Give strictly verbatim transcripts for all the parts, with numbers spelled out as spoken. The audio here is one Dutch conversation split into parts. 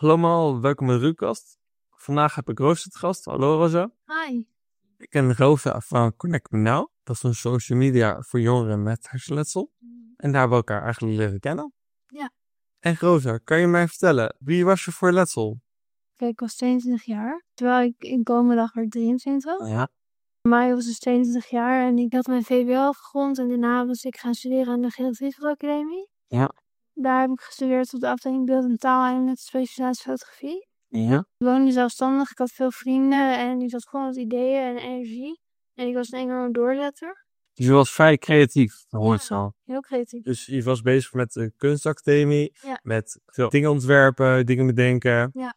Hallo allemaal, welkom in de Ruwkast. Vandaag heb ik Rosa te gast. Hallo Rosa. Hi. Ik ken Rosa van Connect Me Now. Dat is een social media voor jongeren met hersenletsel. En daar hebben we elkaar eigenlijk leren kennen. Ja. En Rosa, kan je mij vertellen, wie was je voor letsel? Kijk, ik was tweeëntwintig jaar. Terwijl ik in komende dag werd drieëntwintig. Ja. Maar ik was dus tweeëntwintig jaar en ik had mijn V W L afgerond. En daarna was ik gaan studeren aan de Gerrit Rietveld Academie. Ja. Daar heb ik gestudeerd op de afdeling beeld en taal en met specialisatie fotografie. Ja. Ik woonde zelfstandig, ik had veel vrienden en ik had gewoon wat ideeën en energie. En ik was een enorme doorzetter. Dus je was vrij creatief, dat hoort je al. Heel creatief. Dus je was bezig met de kunstacademie, Ja. met veel dingen ontwerpen, dingen bedenken. Ja.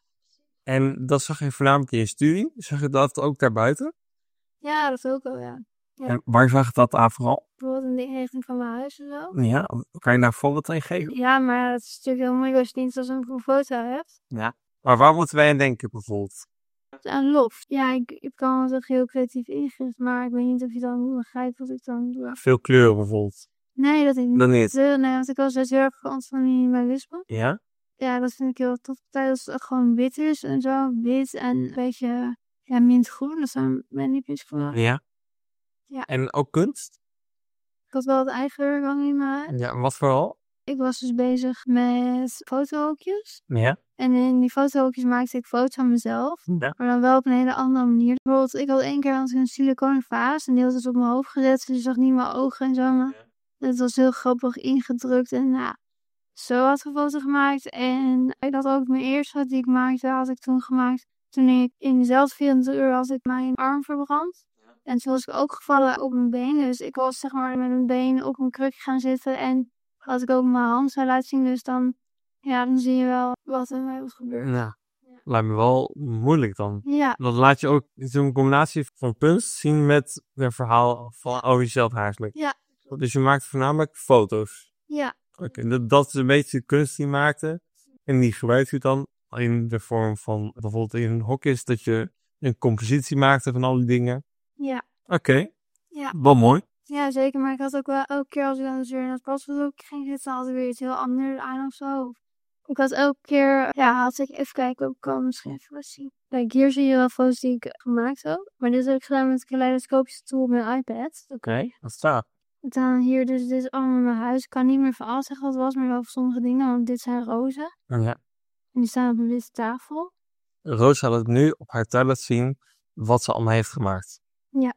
En dat zag je voornamelijk in je studie. Zag je dat ook daarbuiten? Ja, dat ook wel, ja. Ja. En waar zag je dat aan vooral? Bijvoorbeeld in de inrichting van mijn huis en zo. Ja, kan je daar een voorbeeld aan geven? Ja, maar het is natuurlijk heel moeilijk als je niet zo'n foto hebt. Ja. Maar waar moeten wij aan denken bijvoorbeeld? Aan loft. Ja, ik, ik kan het ook heel creatief ingericht, maar ik weet niet of je dan begrijpt wat ik dan doe. Veel kleuren bijvoorbeeld. Nee, dat ik niet. Dat niet. Nee, want ik was dus heel erg geant van minimalisme. Ja? Ja, dat vind ik heel tof. Tijdens het gewoon wit is en zo. Wit en een beetje ja, mintgroen. Dat zijn mijn lievelingskleuren. Ja. Ja. En ook kunst? Ik had wel het eigen werk in mijn huis. Ja, wat vooral? Ik was dus bezig met fotohoekjes. Ja. En in die fotohoekjes maakte ik foto's van mezelf. Ja. Maar dan wel op een hele andere manier. Bijvoorbeeld, ik had één keer had ik een siliconen vaas. En die had dus op mijn hoofd gezet. Dus je zag niet mijn ogen en zo. Maar het was heel grappig ingedrukt. En nou, zo had ik een foto gemaakt. En ik had ook mijn eerste die ik maakte, had ik toen gemaakt. Toen ik in dezelfde vierentwintig uur had ik mijn arm verbrand. En toen was ik ook gevallen op mijn been. Dus ik was zeg maar met mijn been op een kruk gaan zitten. En had ik ook mijn hand zo laten zien. Dus dan, ja, dan zie je wel wat er mij was gebeurd. Ja. Lijkt me wel moeilijk dan. Ja. Dan laat je ook zo'n combinatie van kunst zien met een verhaal van over jezelf eigenlijk. Ja. Dus je maakt voornamelijk foto's. Ja. Oké, okay, dat, dat is een beetje de kunst die je maakte. En die gebruikt u dan in de vorm van bijvoorbeeld in een hokjes dat je een compositie maakte van al die dingen. Ja. Oké. Okay. Ja. Wel mooi. Ja, zeker. Maar ik had ook wel elke keer als ik aan de deur naar het paspoort ging zitten, had ik weer iets heel anders aan of zo. Ik had elke keer, ja, had ik even kijken, ik kan misschien even wat zien. Kijk, hier zie je wel foto's die ik gemaakt heb. Maar dit heb ik gedaan met een kaleidoscopische tool op mijn iPad. Oké, okay, wat staat? Dan hier, dus dit is allemaal mijn huis. Ik kan niet meer van alles zeggen wat het was, maar wel voor sommige dingen, want dit zijn rozen. Ja. En die staan op een witte tafel. Rosa laat nu op haar tablet zien wat ze allemaal heeft gemaakt. Ja.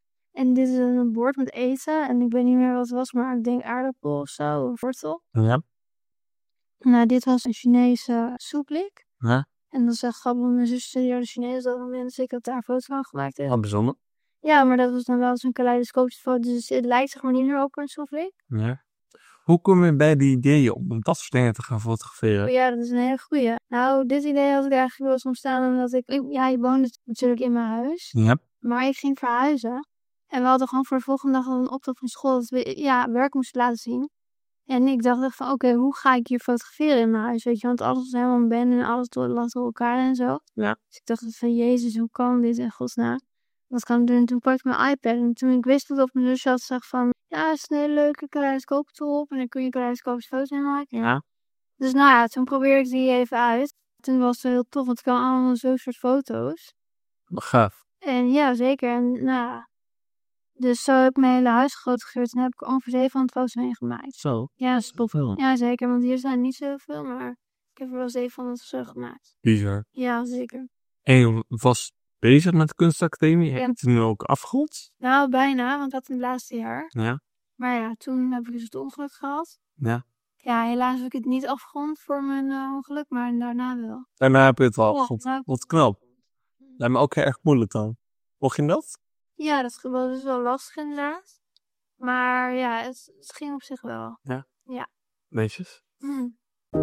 En dit is een bord met eten. En ik weet niet meer wat het was, maar ik denk aardappel of zo, of wortel. Ja. Nou, dit was een Chinese soeplik. Ja. En dat is echt grappig, mijn zus studeerde Chinees op dat moment, dus ik had daar een foto van gemaakt. Wat bijzonder. Ja, maar dat was dan wel zo'n kaleidoscopische foto, dus het lijkt zeg maar niet meer op een soeplik. Ja. Hoe kom je bij die ideeën om dat soort dingen te gaan fotograferen? Oh ja, dat is een hele goeie. Nou, dit idee had ik eigenlijk wel eens ontstaan omdat ik, ja, je woonde natuurlijk in mijn huis. Ja. Maar ik ging verhuizen. En we hadden gewoon voor de volgende dag al een opdracht van school dat we ja, werk moesten laten zien. En ik dacht van, oké, okay, hoe ga ik hier fotograferen in mijn huis, weet je? Want alles was helemaal een bende en alles lag door elkaar en zo. Ja. Dus ik dacht van, jezus, hoe kan dit in godsnaam? Wat kan ik doen? En toen pakte ik mijn iPad en toen ik wist dat op mijn zusje had, zag van, ja, het is een hele leuke kaleidoscooptool op en dan kun je kaleidoscopische foto's in maken. Ja. Dus nou ja, toen probeerde ik die even uit. Toen was het heel tof, want ik kan allemaal zo'n soort foto's. Gaaf. En ja, zeker. En nou ja. Dus zo heb ik mijn hele huis gefotografeerd en heb ik ongeveer zevenhonderd foto's mee gemaakt. Zo? Ja, dat is tof wel. Ja, zeker, want hier zijn niet zoveel, maar ik heb er wel zevenhonderd of zo gemaakt. Bizar. Ja, zeker. En je was bezig met de kunstacademie? Heb je het nu ook afgerond? Nou, bijna, want dat in het laatste jaar. Ja. Maar ja, toen heb ik dus het ongeluk gehad. Ja. Ja, helaas heb ik het niet afgerond voor mijn uh, ongeluk, maar daarna wel. Daarna heb je het wel Ja, afgerond. nou, Wat knap. Lijkt me ook heel erg moeilijk dan. Mocht je dat? Ja, dat was dus wel lastig inderdaad. Maar ja, het, het ging op zich wel. Ja. Ja. Netjes. Hmm.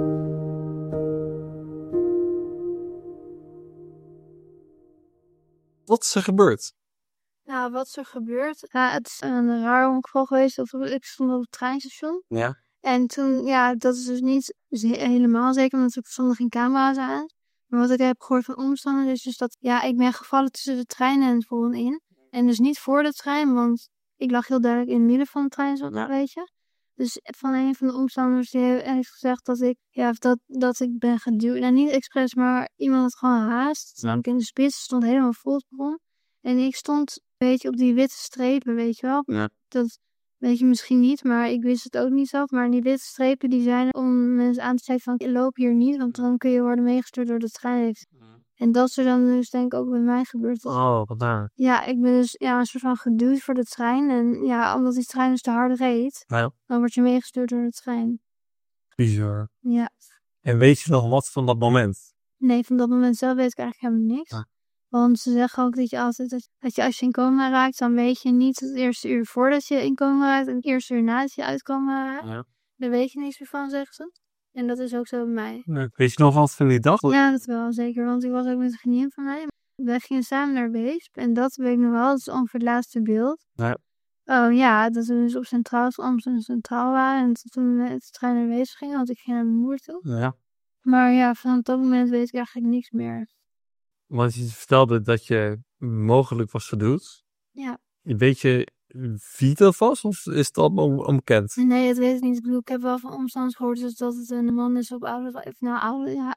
Wat is er gebeurd? Nou, wat is er gebeurd? Ja, het is een raar ongeval geweest. Of ik stond op het treinstation. Ja. En toen, ja, dat is dus niet helemaal zeker, want er stonden geen camera's aan. Maar wat ik heb gehoord van omstanders is dus dat, ja, ik ben gevallen tussen de trein en het volgende in. En dus niet voor de trein, want ik lag heel duidelijk in het midden van de trein, zo, weet je. Dus van een van de omstanders die heeft gezegd dat ik, ja, dat, dat ik ben geduwd. Nou, niet expres, maar iemand had gewoon haast. Ja. Ik in de spits stond helemaal vol het begon. En ik stond een beetje op die witte strepen, weet je wel. Ja. Dat weet je misschien niet, maar ik wist het ook niet zelf. Maar die witte strepen die zijn om mensen aan te zeggen van, ik loop hier niet, want dan kun je worden meegestuurd door de trein. En dat is er dan dus denk ik ook bij mij gebeurd. Oh, wat daar. Ja, ik ben dus ja, een soort van geduwd voor de trein. En ja, omdat die trein dus te hard reed, Ja. dan word je meegestuurd door de trein. Bizar. Ja. En weet je nog wat van dat moment? Nee, van dat moment zelf weet ik eigenlijk helemaal niks. Ah. Want ze zeggen ook dat je altijd, dat, dat je als je in coma raakt, dan weet je niet het eerste uur voordat je in coma raakt en het eerste uur nadat je uit coma raakt. Ja. Daar weet je niks meer van, zeggen ze. En dat is ook zo bij mij. Nee. Weet je nog wat van die dag? Ja, dat wel, zeker. Want ik was ook met een vriendin van mij. Wij gingen samen naar Weesp. En dat weet ik nog wel. Dat is ongeveer het laatste beeld. Ja. Oh ja, dat we dus op Centraal, Amsterdam Centraal waren. En toen we met de trein naar Weesp gingen. Want ik ging naar mijn moeder toe. Ja. Maar ja, van dat moment weet ik eigenlijk niks meer. Want je vertelde dat je mogelijk was geduwd. Ja. Weet je wie dat was? Of is het allemaal onbekend? Nee, dat weet ik niet. Ik bedoel, ik heb wel van omstanders gehoord dus dat het een man is op oude... Nou, oude, ja.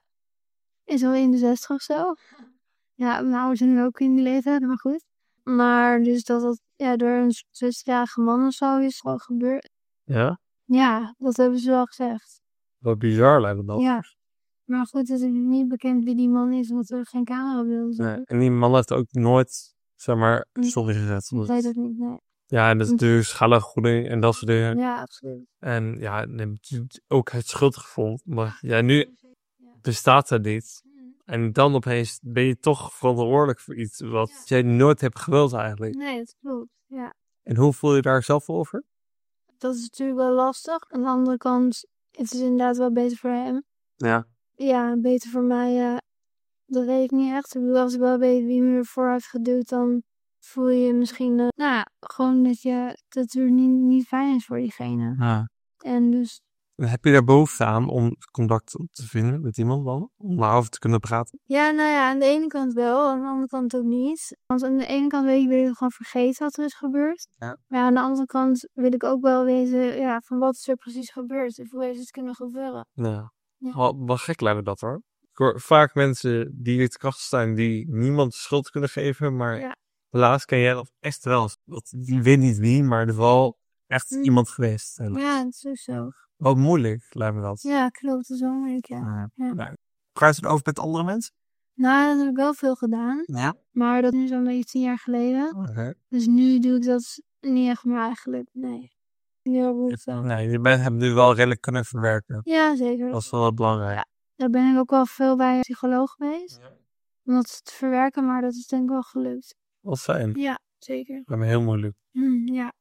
Is al in de zestig of zo. Ja, mijn ouders zijn nu ook in die leeftijd, maar goed. Maar dus dat het ja, door een zestigjarige man of zo is gewoon gebeurd. Ja? Ja, dat hebben ze wel gezegd. Wat bizar lijkt me dat. Ja. Maar goed, het is niet bekend wie die man is, omdat er geen camerabeelden zijn. Nee. En die man heeft ook nooit, zeg maar, sorry gezegd. Ik weet het niet, nee. Ja, en dat is natuurlijk schadevergoeding en dat soort dingen. Ja, absoluut. En ja, ook het schuldgevoel. Maar ja, nu bestaat dat niet. En dan opeens ben je toch verantwoordelijk voor iets wat ja. jij nooit hebt gewild eigenlijk. Nee, dat klopt, ja. En hoe voel je daar zelf over? Dat is natuurlijk wel lastig. Aan de andere kant, het is inderdaad wel beter voor hem. Ja. Ja, beter voor mij, ja. Dat weet ik niet echt. Ik bedoel, als ik wel weet wie me ervoor heeft geduwd, dan voel je je misschien, uh, nou ja, gewoon dat, je, dat het er niet, niet fijn is voor diegene. Ja. En dus... Heb je daar behoefte aan om contact te vinden met iemand dan? Om daarover te kunnen praten? Ja, nou ja, aan de ene kant wel, aan de andere kant ook niet. Want aan de ene kant weet ik, wil ik gewoon vergeten wat er is gebeurd. Ja. Maar ja, aan de andere kant wil ik ook wel weten, ja, van wat is er precies gebeurd. En hoe heeft het kunnen gebeuren. Ja. Ja. Wel, wel gek lijkt me dat hoor. Ik hoor vaak mensen die hier te kracht staan, die niemand de schuld kunnen geven. Maar ja. helaas ken jij dat echt wel. Je weet niet wie, maar er is wel echt hm. iemand geweest. Helaas. Ja, dat is ook zo. Wat moeilijk, lijkt me dat. Ja, klopt. Dat is wel moeilijk, ja. Uh, ja. Nou, ga je het over met andere mensen? Nou, dat heb ik wel veel gedaan. Ja? Maar dat is nu zo'n beetje tien jaar geleden. Okay. Dus nu doe ik dat niet echt meer eigenlijk, nee. Heel goed zo. Nee, je bent hem nu wel redelijk kunnen verwerken. Ja, zeker. Dat is wel wat belangrijk. Ja. Daar ben ik ook wel veel bij een psycholoog geweest. Ja. Om dat te verwerken, maar dat is denk ik wel gelukt. Wat fijn. Ja, zeker. Dat is heel moeilijk. Mm, ja.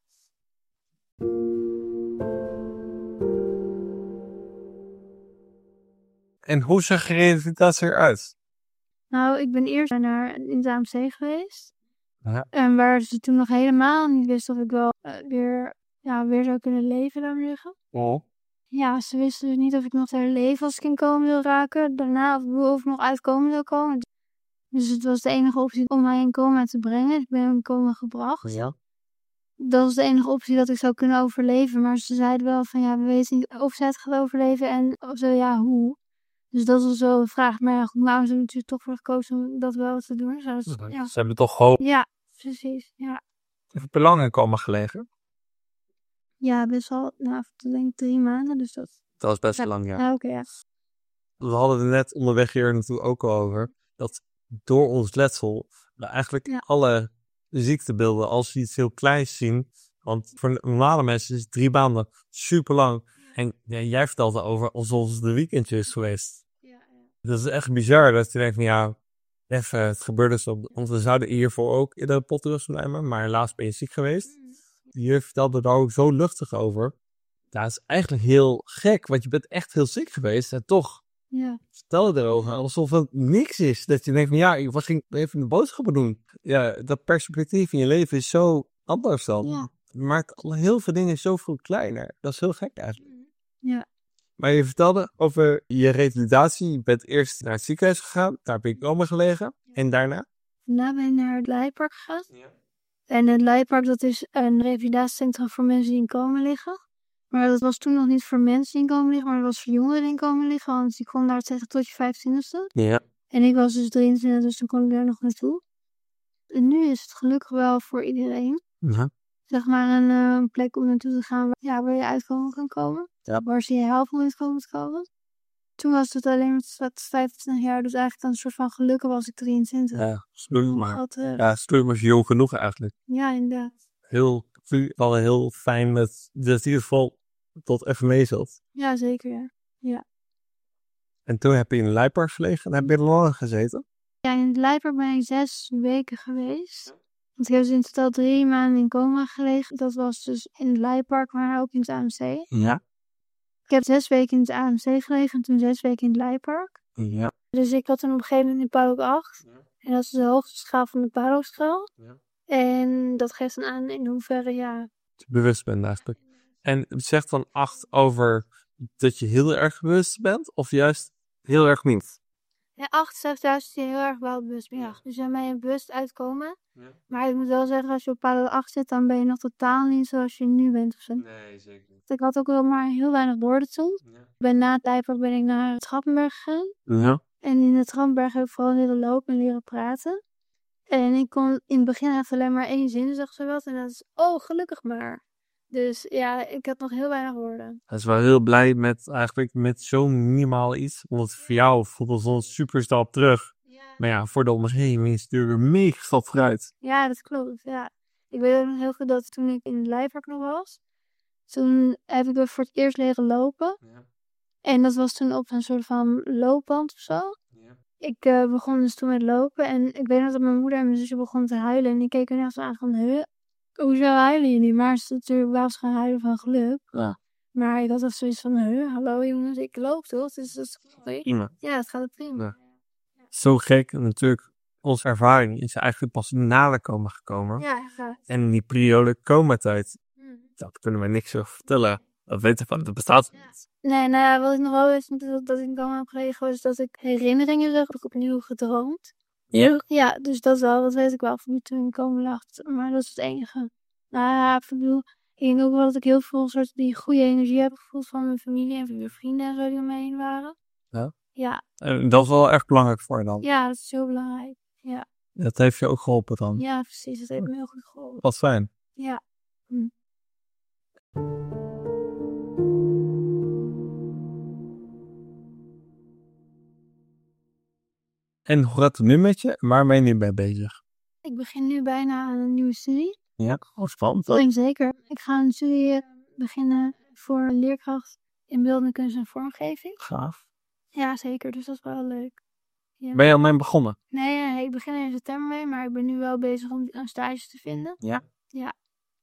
En hoe zag je revalidatie eruit? Nou, ik ben eerst naar in het A M C geweest. Ja. En waar ze toen nog helemaal niet wisten of ik wel uh, weer, ja, weer zou kunnen leven, laat maar zeggen. Oh. Ja, ze wisten dus niet of ik nog zou leven als ik in coma wil raken. Daarna of, of ik nog uit coma wil komen. Dus het was de enige optie om mij in coma te brengen. Dus ik ben in coma gebracht. Ja. Dat was de enige optie dat ik zou kunnen overleven. Maar ze zeiden wel van ja, we weten niet of ze het gaat overleven en of zo, ja, hoe. Dus dat was wel een vraag. Maar ja, goed, mijn ouders hebben natuurlijk toch voor gekozen om dat wel te doen. Zoals, ja. Ze hebben toch hoop. Ja, precies. Ja. Heb je lang in coma gelegen? Ja, best wel. Nou, ik denk drie maanden. Dus dat... Dat is best ja. lang, ja. Ja, oké, okay, ja. We hadden het net onderweg hier naartoe ook al over. Dat door ons letsel we eigenlijk ja. alle ziektebeelden, als we iets heel kleins zien. Want voor normale mensen is drie maanden super lang. En ja, jij vertelde over alsof het een weekendje is geweest. Ja, ja. Dat is echt bizar dat je denkt van ja, even, het gebeurde zo. Want we zouden hiervoor ook in de podcast nemen, maar helaas ben je ziek geweest. Je vertelde daar ook zo luchtig over. Dat is eigenlijk heel gek, want je bent echt heel ziek geweest en toch ja. vertel je erover alsof het niks is. Dat je denkt van ja, ik was ging even de boodschappen doen. Ja, dat perspectief in je leven is zo anders dan. Ja. Het maakt al heel veel dingen zoveel kleiner. Dat is heel gek eigenlijk. Ja. Maar je vertelde over je revalidatie. Je bent eerst naar het ziekenhuis gegaan. Daar ben ik allemaal gelegen. Ja. En daarna? Daarna ben ik naar het Leipark gegaan. Ja. En het Leipark, dat is een revalidatiecentrum voor mensen die in coma liggen. Maar dat was toen nog niet voor mensen die in komen liggen, maar dat was voor jongeren die in komen liggen. Want die kon daar zeggen tot je vijfentwintigste. Ja. En ik was dus drieëntwintig, dus toen kon ik daar nog naartoe. En nu is het gelukkig wel voor iedereen. Ja. Zeg maar een uh, plek om naartoe te gaan waar, ja, waar je uitkomen kan komen. Ja. Waar ze je helpen om uitkomen te komen. Toen was het alleen met vijfentwintig jaar, dus eigenlijk dan een soort van gelukkig was ik drieëntwintig. Ja, stoer maar. Dat, uh, ja, stoer was jong genoeg eigenlijk. Ja, inderdaad. Heel, wel heel fijn met, dat in ieder geval tot even mee zat. Ja, zeker, ja. ja. En toen heb je in Leipark gelegen en heb je er lang gezeten? Ja, in het Leipark ben ik zes weken geweest. Want ik heb dus in totaal drie maanden in coma gelegen. Dat was dus in het Leipark, maar ook in het A M C. Ja. Ik heb zes weken in het A M C gelegen en toen zes weken in het Leipark. Ja. Dus ik had toen op een gegeven moment in Paddock acht. Ja. En dat is de hoogste schaal van de Paddock-schaal. Ja. En dat geeft dan aan in hoeverre, ja... bewust bent eigenlijk. En zegt dan acht over dat je heel erg bewust bent of juist heel erg niet? Ja, acht zegt juist dat je heel erg wel bewust bent. Ja. Dus dan ben je bewust uitkomen. Ja. Maar ik moet wel zeggen, als je op Paddock acht zit, dan ben je nog totaal niet zoals je nu bent. Of zo. Nee, zeker niet. Ik had ook wel maar heel weinig woorden toen. Ja. Ben na het Leipark ben ik naar Trappenberg gegaan. Ja. En in de Trappenberg heb ik vooral leren lopen en leren praten. En ik kon in het begin echt alleen maar één zin, zeg ze wat. En dat is, oh, gelukkig maar. Dus ja, ik had nog heel weinig woorden. Hij is wel heel blij met eigenlijk met zo'n minimaal iets. Want voor jou voelt het zo'n superstap terug. Ja. Maar ja, voor de omgeving is het natuurlijk een mega stap vooruit. Ja, dat klopt. Ja. Ik weet ook nog heel goed dat toen ik in het Leipark nog was. Toen heb ik voor het eerst leren lopen. Ja. En dat was toen op een soort van loopband of zo. Ja. Ik uh, begon dus toen met lopen. En ik weet nog dat mijn moeder en mijn zusje begonnen te huilen. En die keken er echt zo aan van, huh? Hoezo huilen jullie? Maar ze natuurlijk wel eens gaan huilen van geluk. Ja. Maar ik had echt zoiets van, huh, hallo jongens, ik loop toch? Dus dat is prima. Ja, het gaat prima. Ja. Ja. Zo gek. En natuurlijk, onze ervaring is eigenlijk pas na de coma gekomen. Ja, ja. En in die periode coma-tijd, hmm. dat kunnen we niks over vertellen. Dat weten we van, dat bestaat niet. Ja. Nee, nou ja, wat ik nog wel wist dat, dat ik dan heb gekregen was dat ik herinneringen zag, heb ik opnieuw gedroomd. Ja? Ja, dus dat wel, dat weet ik wel van toen ik komen lag. Maar dat is het enige. Nou ja, ik bedoel, ik denk ook wel dat ik heel veel soort die goede energie heb gevoeld van mijn familie en van mijn vrienden en zo die om me heen waren. Ja? Ja. En dat is wel echt belangrijk voor je dan? Ja, dat is heel belangrijk. Ja. Dat heeft je ook geholpen dan? Ja, precies. Dat heeft me heel goed geholpen. Wat fijn. Ja. Hm. En hoe gaat het nu met je? Waar ben je nu mee bezig? Ik begin nu bijna aan een nieuwe studie. Ja, oh, spannend. Ik zeker. Ik ga een studie beginnen voor leerkracht in beeldende kunst en vormgeving. Gaaf. Ja, zeker. Dus dat is wel leuk. Ja. Ben je al mee begonnen? Nee, nee, ik begin er in september mee, maar ik ben nu wel bezig om een stage te vinden. Ja? Ja.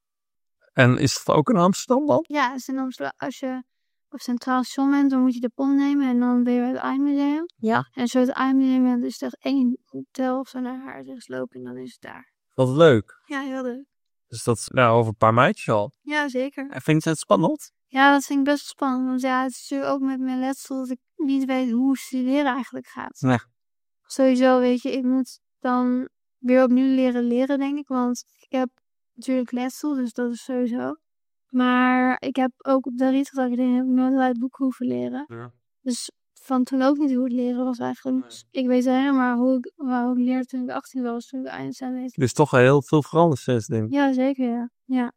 En is het ook in Amsterdam dan? Ja, het is in Amsterdam. Als je op Centraal Station bent, dan moet je de pont nemen en dan ben je bij het Eimmuseum. Ja. En als je het Eimmuseum bent, is er één hotel of zo naar haar lopen en dan is het daar. Wat leuk. Ja, heel leuk. Dus dat is nou, over een paar maandjes al. Ja, zeker. En vind je het spannend? Ja, dat vind ik best spannend. Want ja, het is natuurlijk ook met mijn letsel dat ik niet weet hoe studeren eigenlijk gaat. Nee. Sowieso, weet je, ik moet dan weer opnieuw leren leren, denk ik. Want ik heb natuurlijk letsel, dus dat is sowieso. Maar ik heb ook op de Rietgesacademie heb ik nooit uit boeken hoeven leren. Ja. Dus van toen ook niet hoe het leren was eigenlijk. Dus ik weet helemaal maar hoe ik, hoe ik leerde toen ik achttien was, toen ik eindexamen deed. Dus toch heel veel veranderd sinds, denk ik. Ja, zeker, ja. ja.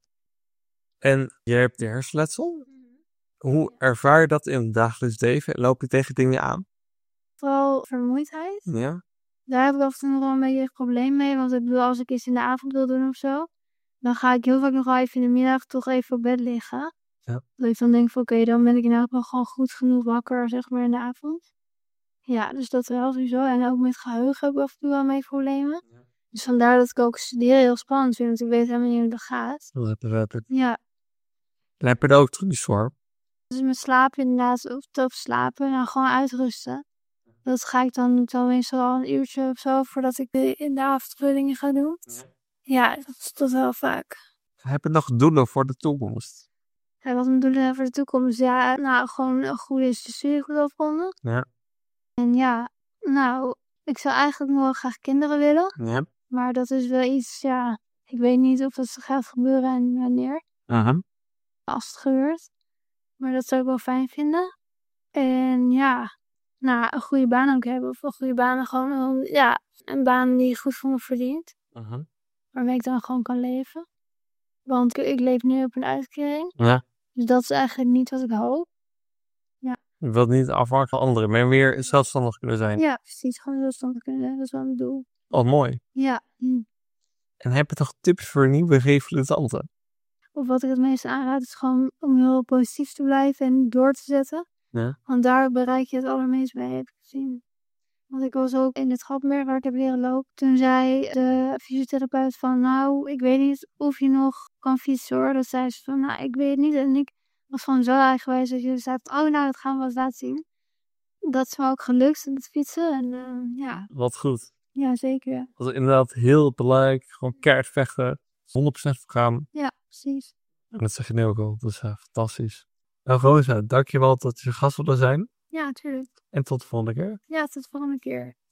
En je hebt de hersenletsel. Hoe ervaar je dat in het dagelijks leven? Loop je tegen dingen aan? Vooral vermoeidheid. Ja. Daar heb ik af en toe nog wel een beetje een probleem mee. Want ik bedoel, als ik iets in de avond wil doen of zo, dan ga ik heel vaak nog wel even in de middag toch even op bed liggen. Ja. Dat ik dan denk van oké, okay, dan ben ik in elk geval gewoon goed genoeg wakker, zeg maar, in de avond. Ja, dus dat wel sowieso. En ook met geheugen heb ik af en toe wel mee problemen. Ja. Dus vandaar dat ik ook studeren heel spannend vind, want ik weet helemaal niet hoe dat gaat. Lekker, ja. En heb je er ook trucs voor? Dus met slapen inderdaad, of te slapen, nou gewoon uitrusten. Dat ga ik dan, dan meestal al een uurtje of zo, voordat ik de, in de avond dingen ga doen. Ja. Ja, dat is tot wel vaak. Heb je nog doelen voor de toekomst? Ja, wat mijn doelen voor de toekomst? Ja, nou, gewoon een goede studie goed afronden. Ja. En ja, nou, ik zou eigenlijk nog wel graag kinderen willen. Ja. Maar dat is wel iets, ja, ik weet niet of dat gaat gebeuren en wanneer. Uh-huh. Als het gebeurt. Maar dat zou ik wel fijn vinden. En ja, nou, een goede baan ook hebben. Of een goede baan, gewoon ja, een baan die goed voor me verdient. Uh-huh. Waarmee ik dan gewoon kan leven. Want ik, ik leef nu op een uitkering. Ja. Dus dat is eigenlijk niet wat ik hoop. Ja. Je wilt niet afhankelijk van anderen, maar meer zelfstandig kunnen zijn. Ja, precies. Gewoon zelfstandig kunnen zijn. Dat is wel mijn doel. Oh, mooi. Ja. Hm. En heb je toch tips voor nieuwe revalidanten? Of wat ik het meest aanraad is gewoon om heel positief te blijven en door te zetten. Ja. Want daar bereik je het allermeest bij, heb ik gezien. Want ik was ook in het Grappenberg waar ik heb leren lopen. Toen zei de fysiotherapeut van, nou, ik weet niet of je nog kan fietsen hoor. Dat zei ze van, nou, ik weet het niet. En ik was gewoon zo eigenwijs dat je zei, oh nou, dat gaan we wel eens laten zien. Dat is me ook gelukt, met fietsen. En uh, ja. Wat goed. Ja, zeker. Dat is inderdaad heel belangrijk. Gewoon keihard vechten. honderd procent voor gaan. Ja, precies. En dat zeg je nu ook al. Dat is uh, fantastisch. Nou, Rosa, dankjewel dat je gast wilde zijn. Ja, natuurlijk. En tot de volgende keer. Ja, tot de volgende keer.